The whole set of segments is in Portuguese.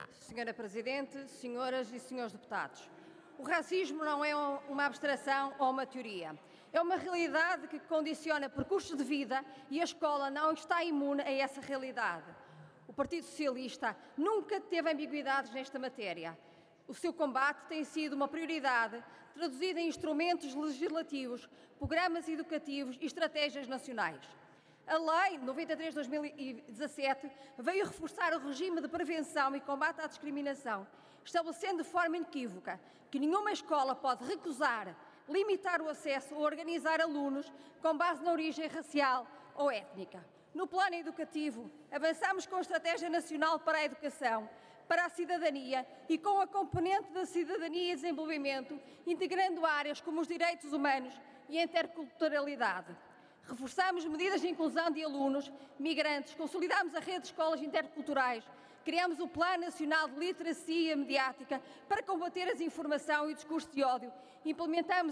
Senhora Presidente, senhoras e senhores deputados, o racismo não é uma abstração ou uma teoria. É uma realidade que condiciona percursos de vida e a escola não está imune a essa realidade. O Partido Socialista nunca teve ambiguidades nesta matéria. O seu combate tem sido uma prioridade traduzida em instrumentos legislativos, programas educativos e estratégias nacionais. A Lei 93 de 2017 veio reforçar o regime de prevenção e combate à discriminação, estabelecendo de forma inequívoca que nenhuma escola pode recusar, limitar o acesso ou organizar alunos com base na origem racial ou étnica. No plano educativo, avançamos com a Estratégia Nacional para a Educação, para a Cidadania e com a componente da cidadania e desenvolvimento, integrando áreas como os direitos humanos e a interculturalidade. Reforçamos medidas de inclusão de alunos migrantes, consolidamos a rede de escolas interculturais, criamos o Plano Nacional de Literacia Mediática para combater a desinformação e o discurso de ódio, implementamos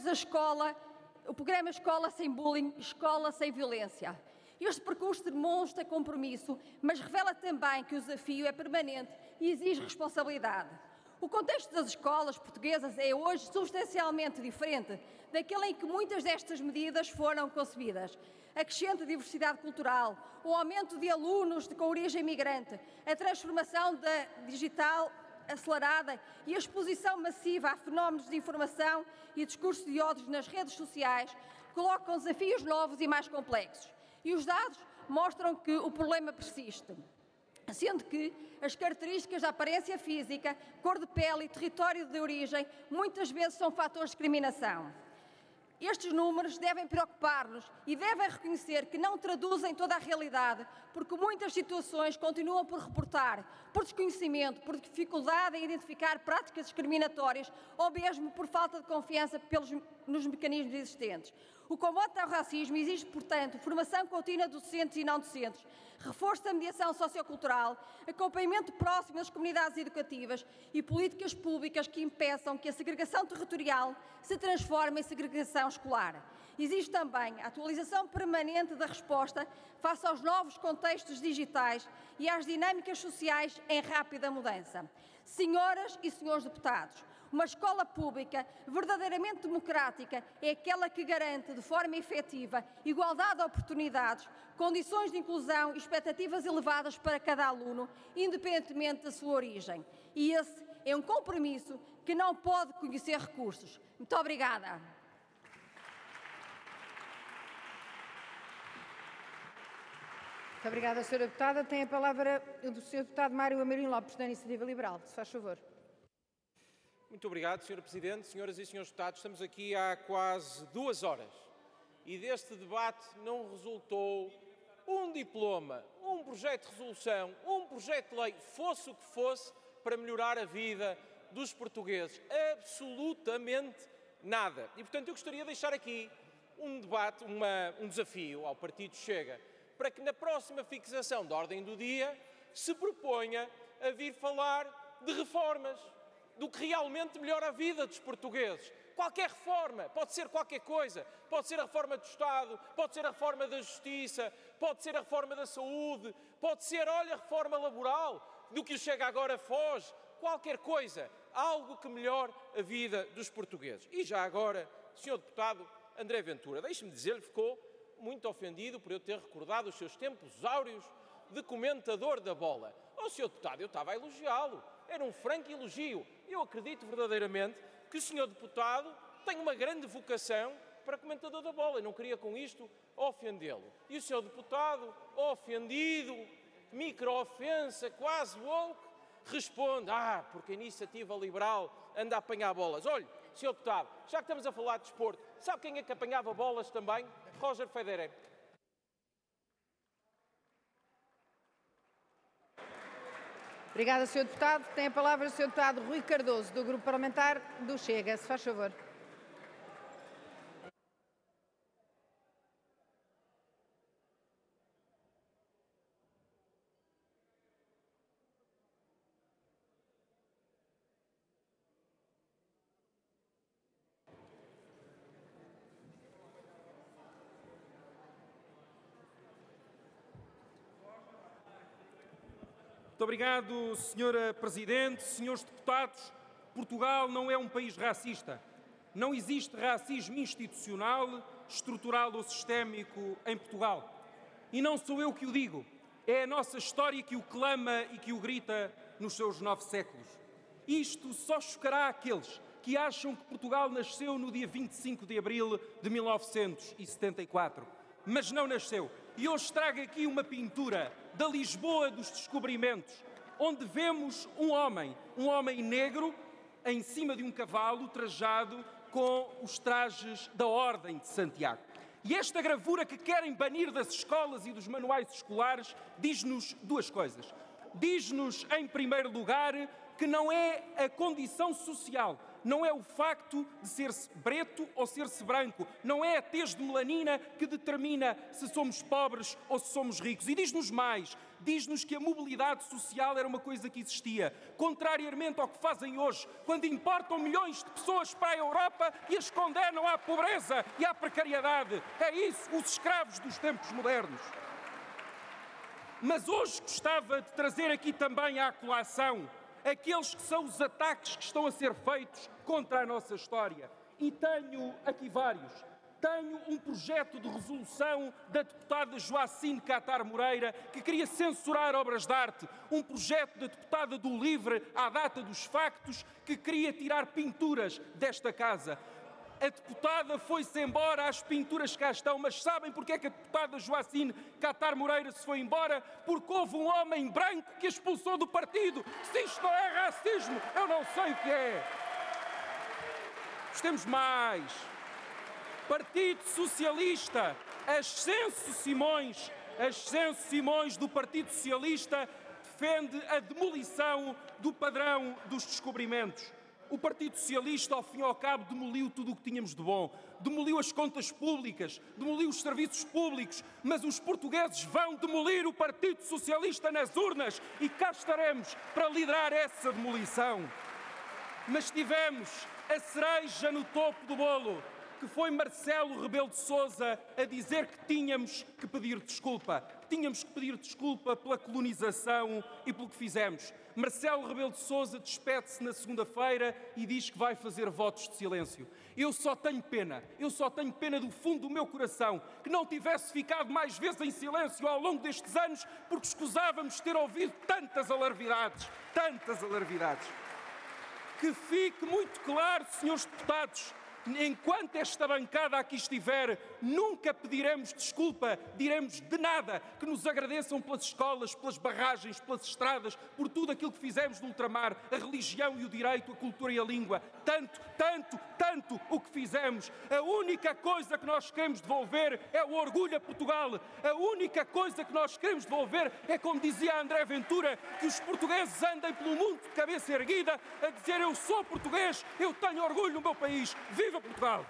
o programa Escola Sem Bullying, Escola Sem Violência. Este percurso demonstra compromisso, mas revela também que o desafio é permanente e exige responsabilidade. O contexto das escolas portuguesas é hoje substancialmente diferente daquele em que muitas destas medidas foram concebidas. A crescente diversidade cultural, o aumento de alunos com origem migrante, a transformação da digital acelerada e a exposição massiva a fenómenos de informação e discurso de ódio nas redes sociais colocam desafios novos e mais complexos. E os dados mostram que o problema persiste, sendo que as características da aparência física, cor de pele e território de origem muitas vezes são fatores de discriminação. Estes números devem preocupar-nos e devem reconhecer que não traduzem toda a realidade, porque muitas situações continuam por reportar, por desconhecimento, por dificuldade em identificar práticas discriminatórias ou mesmo por falta de confiança nos mecanismos existentes. O combate ao racismo exige, portanto, formação contínua de docentes e não docentes, reforço da mediação sociocultural, acompanhamento próximo das comunidades educativas e políticas públicas que impeçam que a segregação territorial se transforme em segregação escolar. Existe também a atualização permanente da resposta face aos novos contextos digitais e às dinâmicas sociais em rápida mudança. Senhoras e senhores deputados, uma escola pública verdadeiramente democrática é aquela que garante de forma efetiva igualdade de oportunidades, condições de inclusão e expectativas elevadas para cada aluno, independentemente da sua origem. E esse é um compromisso que não pode conhecer recursos. Muito obrigada. Muito obrigada, Sra. Deputada. Tem a palavra o Sr. Deputado Mário Amorim Lopes, da Iniciativa Liberal. Se faz favor. Muito obrigado, Sra. Presidente. Senhoras e senhores deputados, estamos aqui há quase 2 horas e deste debate não resultou um diploma, um projeto de resolução, um projeto de lei, fosse o que fosse, para melhorar a vida dos portugueses. Absolutamente nada. E, portanto, eu gostaria de deixar aqui um debate, um desafio ao Partido Chega, para que na próxima fixação da ordem do dia se proponha a vir falar de reformas, do que realmente melhora a vida dos portugueses. Qualquer reforma, pode ser qualquer coisa, pode ser a reforma do Estado, pode ser a reforma da Justiça, pode ser a reforma da Saúde, pode ser, olha, a reforma laboral, do que o Chega agora foge, qualquer coisa, algo que melhore a vida dos portugueses. E já agora, Sr. Deputado André Ventura, deixe-me dizer-lhe, ficou muito ofendido por eu ter recordado os seus tempos áureos de comentador da bola. Oh, Sr. Deputado, eu estava a elogiá-lo, era um franco elogio. Eu acredito verdadeiramente que o Sr. Deputado tem uma grande vocação para comentador da bola. Eu não queria com isto ofendê-lo. E o Sr. Deputado, ofendido, micro-ofensa, quase woke, responde, porque a Iniciativa Liberal anda a apanhar bolas. Olhe, Sr. Deputado, já que estamos a falar de desporto, sabe quem é que apanhava bolas também? Roger Federer. Obrigada, Sr. Deputado. Tem a palavra o Sr. Deputado Rui Cardoso, do Grupo Parlamentar do Chega. Se faz favor. Muito Muito obrigado, Senhora Presidente. Senhores deputados, Portugal não é um país racista. Não existe racismo institucional, estrutural ou sistémico em Portugal. E não sou eu que o digo. É a nossa história que o clama e que o grita nos seus 9 séculos. Isto só chocará aqueles que acham que Portugal nasceu no dia 25 de abril de 1974. Mas não nasceu. E hoje trago aqui uma pintura da Lisboa dos descobrimentos, onde vemos um homem negro, em cima de um cavalo trajado com os trajes da Ordem de Santiago. E esta gravura que querem banir das escolas e dos manuais escolares diz-nos 2 coisas. Diz-nos, em primeiro lugar, que não é a condição social, não é o facto de ser-se preto ou ser-se branco, não é a tez de melanina que determina se somos pobres ou se somos ricos. E diz-nos mais, diz-nos que a mobilidade social era uma coisa que existia, contrariamente ao que fazem hoje, quando importam milhões de pessoas para a Europa e as condenam à pobreza e à precariedade. É isso, os escravos dos tempos modernos. Mas hoje gostava de trazer aqui também à colação aqueles que são os ataques que estão a ser feitos contra a nossa história. E tenho aqui vários. Tenho um projeto de resolução da deputada Joacine Catar Moreira, que queria censurar obras de arte. Um projeto da deputada do LIVRE, à data dos factos, que queria tirar pinturas desta casa. A deputada foi-se embora, as pinturas cá estão, mas sabem porque é que a deputada Joacine Catar Moreira se foi embora? Porque houve um homem branco que a expulsou do partido. Se isto não é racismo, eu não sei o que é. Temos mais. Partido Socialista, Ascenso Simões do Partido Socialista defende a demolição do padrão dos descobrimentos. O Partido Socialista, ao fim e ao cabo, demoliu tudo o que tínhamos de bom. Demoliu as contas públicas, demoliu os serviços públicos, mas os portugueses vão demolir o Partido Socialista nas urnas e cá estaremos para liderar essa demolição. Mas tivemos a cereja no topo do bolo, que foi Marcelo Rebelo de Sousa a dizer que tínhamos que pedir desculpa. Tínhamos que pedir desculpa pela colonização e pelo que fizemos. Marcelo Rebelo de Sousa despede-se na segunda-feira e diz que vai fazer votos de silêncio. Eu só tenho pena do fundo do meu coração que não tivesse ficado mais vezes em silêncio ao longo destes anos, porque escusávamos ter ouvido tantas alarvidades. Que fique muito claro, senhores deputados, enquanto esta bancada aqui estiver, nunca pediremos desculpa, diremos de nada, que nos agradeçam pelas escolas, pelas barragens, pelas estradas, por tudo aquilo que fizemos no ultramar, a religião e o direito, a cultura e a língua. Tanto o que fizemos. A única coisa que nós queremos devolver é o orgulho a Portugal. A única coisa que nós queremos devolver é, como dizia André Ventura, que os portugueses andem pelo mundo de cabeça erguida a dizer: eu sou português, eu tenho orgulho no meu país. Viva Portugal!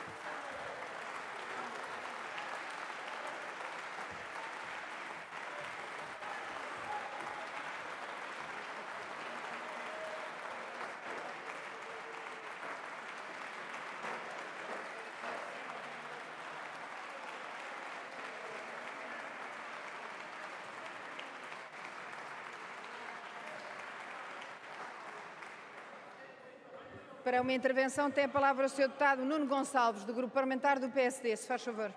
Para uma intervenção tem a palavra o Sr. Deputado Nuno Gonçalves, do Grupo Parlamentar do PSD. Se faz favor.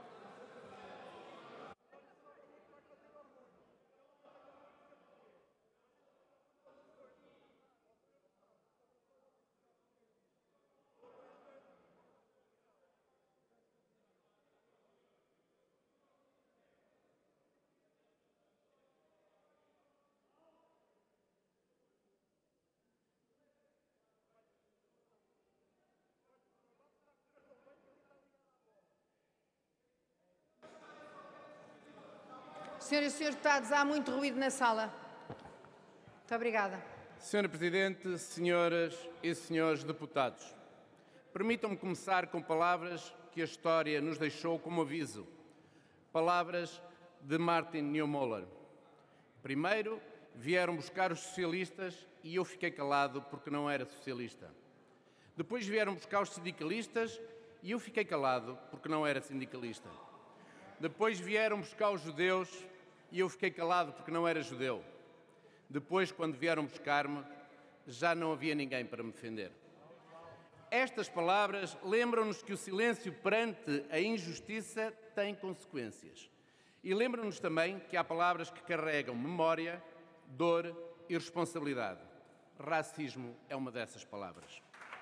Senhoras e senhores deputados, há muito ruído na sala. Muito obrigada. Senhora Presidente, senhoras e senhores deputados, permitam-me começar com palavras que a história nos deixou como aviso. Palavras de Martin Niemöller. Primeiro, vieram buscar os socialistas e eu fiquei calado porque não era socialista. Depois vieram buscar os sindicalistas e eu fiquei calado porque não era sindicalista. Depois vieram buscar os judeus e eu fiquei calado porque não era judeu. Depois, quando vieram buscar-me, já não havia ninguém para me defender. Estas palavras lembram-nos que o silêncio perante a injustiça tem consequências. E lembram-nos também que há palavras que carregam memória, dor e responsabilidade. Racismo é uma dessas palavras.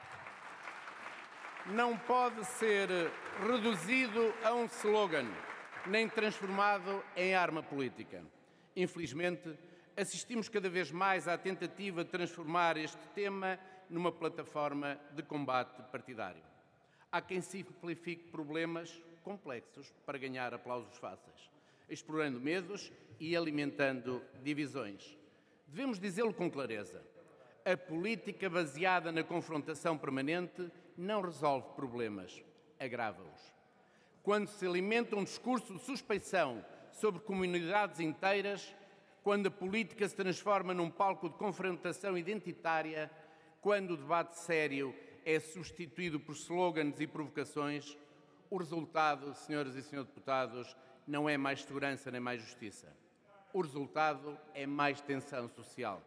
Não pode ser reduzido a um slogan, nem transformado em arma política. Infelizmente, assistimos cada vez mais à tentativa de transformar este tema numa plataforma de combate partidário. Há quem simplifique problemas complexos para ganhar aplausos fáceis, explorando medos e alimentando divisões. Devemos dizê-lo com clareza. A política baseada na confrontação permanente não resolve problemas, agrava-os. Quando se alimenta um discurso de suspeição sobre comunidades inteiras, quando a política se transforma num palco de confrontação identitária, quando o debate sério é substituído por slogans e provocações, o resultado, senhoras e senhores deputados, não é mais segurança nem mais justiça. O resultado é mais tensão social.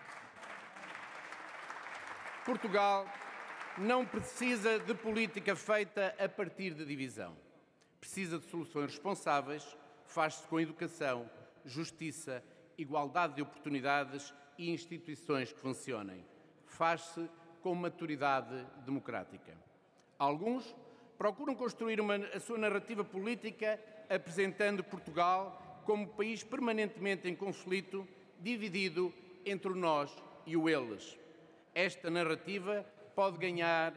Portugal não precisa de política feita a partir de divisão. Precisa de soluções responsáveis, faz-se com educação, justiça, igualdade de oportunidades e instituições que funcionem. Faz-se com maturidade democrática. Alguns procuram construir a sua narrativa política apresentando Portugal como país permanentemente em conflito, dividido entre o nós e o eles. Esta narrativa pode ganhar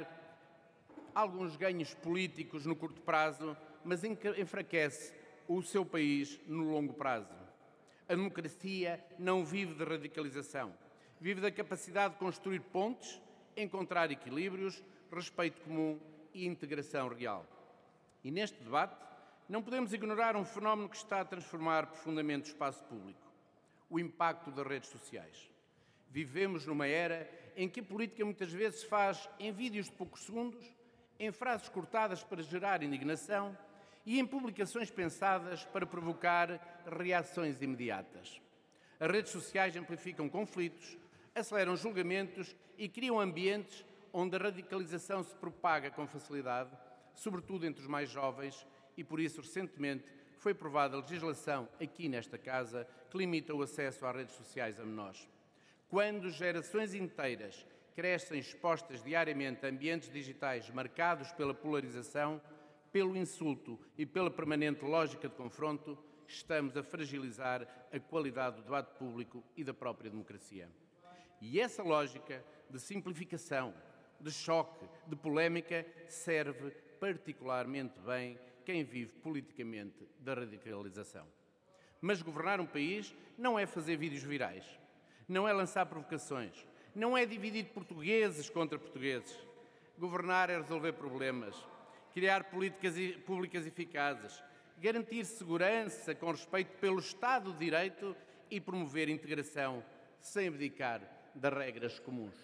alguns ganhos políticos no curto prazo, mas enfraquece o seu país no longo prazo. A democracia não vive de radicalização. Vive da capacidade de construir pontes, encontrar equilíbrios, respeito comum e integração real. E neste debate não podemos ignorar um fenómeno que está a transformar profundamente o espaço público: o impacto das redes sociais. Vivemos numa era em que a política muitas vezes se faz em vídeos de poucos segundos, em frases cortadas para gerar indignação e em publicações pensadas para provocar reações imediatas. As redes sociais amplificam conflitos, aceleram julgamentos e criam ambientes onde a radicalização se propaga com facilidade, sobretudo entre os mais jovens, e por isso recentemente foi aprovada a legislação aqui nesta Casa que limita o acesso às redes sociais a menores. Quando gerações inteiras crescem expostas diariamente a ambientes digitais marcados pela polarização, pelo insulto e pela permanente lógica de confronto, estamos a fragilizar a qualidade do debate público e da própria democracia. E essa lógica de simplificação, de choque, de polémica, serve particularmente bem quem vive politicamente da radicalização. Mas governar um país não é fazer vídeos virais, não é lançar provocações, não é dividir portugueses contra portugueses. Governar é resolver problemas, criar políticas públicas eficazes, garantir segurança com respeito pelo Estado de Direito e promover integração sem abdicar das regras comuns.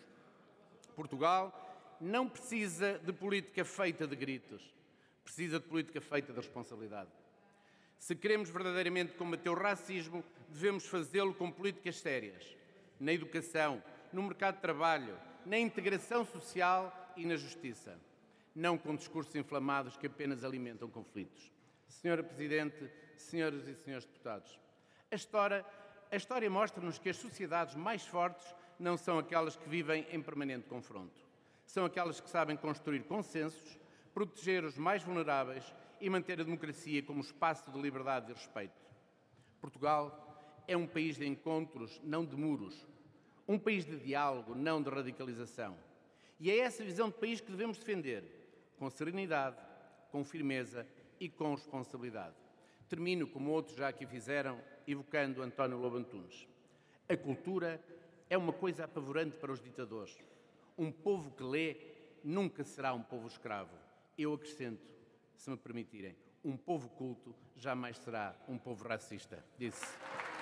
Portugal não precisa de política feita de gritos, precisa de política feita de responsabilidade. Se queremos verdadeiramente combater o racismo, devemos fazê-lo com políticas sérias, na educação, no mercado de trabalho, na integração social e na justiça, não com discursos inflamados que apenas alimentam conflitos. Senhora Presidente, senhoras e senhores deputados, a história mostra-nos que as sociedades mais fortes não são aquelas que vivem em permanente confronto. São aquelas que sabem construir consensos, proteger os mais vulneráveis e manter a democracia como espaço de liberdade e respeito. Portugal é um país de encontros, não de muros. Um país de diálogo, não de radicalização. E é essa visão de país que devemos defender, com serenidade, com firmeza e com responsabilidade. Termino, como outros já aqui fizeram, evocando António Lobo Antunes. A cultura é uma coisa apavorante para os ditadores. Um povo que lê nunca será um povo escravo. Eu acrescento, se me permitirem, um povo culto jamais será um povo racista. Disse.